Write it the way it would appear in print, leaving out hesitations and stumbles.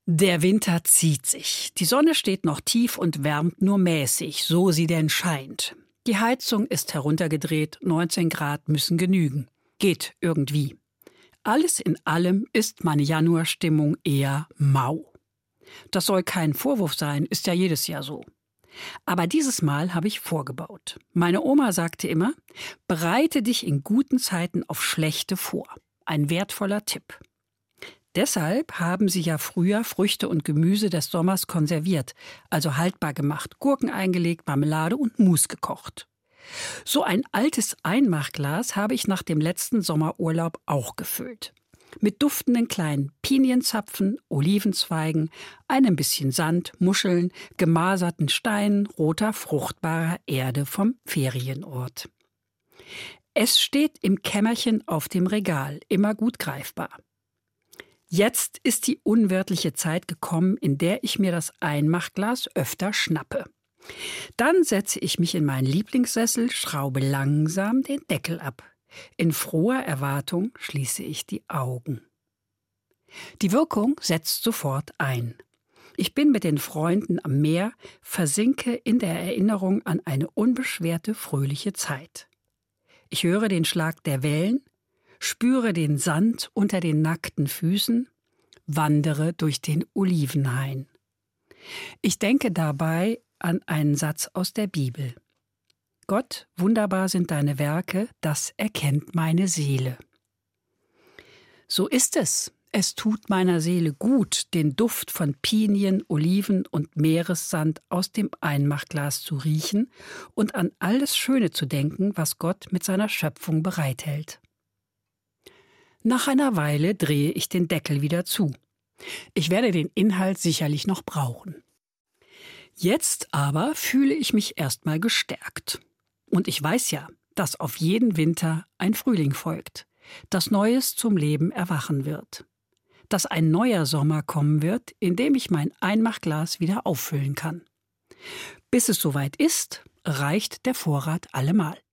Der Winter zieht sich. Die Sonne steht noch tief und wärmt nur mäßig, so sie denn scheint. Die Heizung ist heruntergedreht, 19 Grad müssen genügen. Geht irgendwie. Alles in allem ist meine Januarstimmung eher mau. Das soll kein Vorwurf sein, ist ja jedes Jahr so. Aber dieses Mal habe ich vorgebaut. Meine Oma sagte immer, bereite dich in guten Zeiten auf schlechte vor. Ein wertvoller Tipp. Deshalb haben sie ja früher Früchte und Gemüse des Sommers konserviert, also haltbar gemacht, Gurken eingelegt, Marmelade und Mus gekocht. So ein altes Einmachglas habe ich nach dem letzten Sommerurlaub auch gefüllt. Mit duftenden kleinen Pinienzapfen, Olivenzweigen, einem bisschen Sand, Muscheln, gemaserten Steinen, roter, fruchtbarer Erde vom Ferienort. Es steht im Kämmerchen auf dem Regal, immer gut greifbar. Jetzt ist die unwirtliche Zeit gekommen, in der ich mir das Einmachglas öfter schnappe. Dann setze ich mich in meinen Lieblingssessel, schraube langsam den Deckel ab. In froher Erwartung schließe ich die Augen. Die Wirkung setzt sofort ein. Ich bin mit den Freunden am Meer, versinke in der Erinnerung an eine unbeschwerte, fröhliche Zeit. Ich höre den Schlag der Wellen, spüre den Sand unter den nackten Füßen, wandere durch den Olivenhain. Ich denke dabei an einen Satz aus der Bibel. Gott, wunderbar sind deine Werke, das erkennt meine Seele. So ist es. Es tut meiner Seele gut, den Duft von Pinien, Oliven und Meeressand aus dem Einmachglas zu riechen und an all das Schöne zu denken, was Gott mit seiner Schöpfung bereithält. Nach einer Weile drehe ich den Deckel wieder zu. Ich werde den Inhalt sicherlich noch brauchen. Jetzt aber fühle ich mich erstmal gestärkt. Und ich weiß ja, dass auf jeden Winter ein Frühling folgt, dass Neues zum Leben erwachen wird, dass ein neuer Sommer kommen wird, in dem ich mein Einmachglas wieder auffüllen kann. Bis es soweit ist, reicht der Vorrat allemal.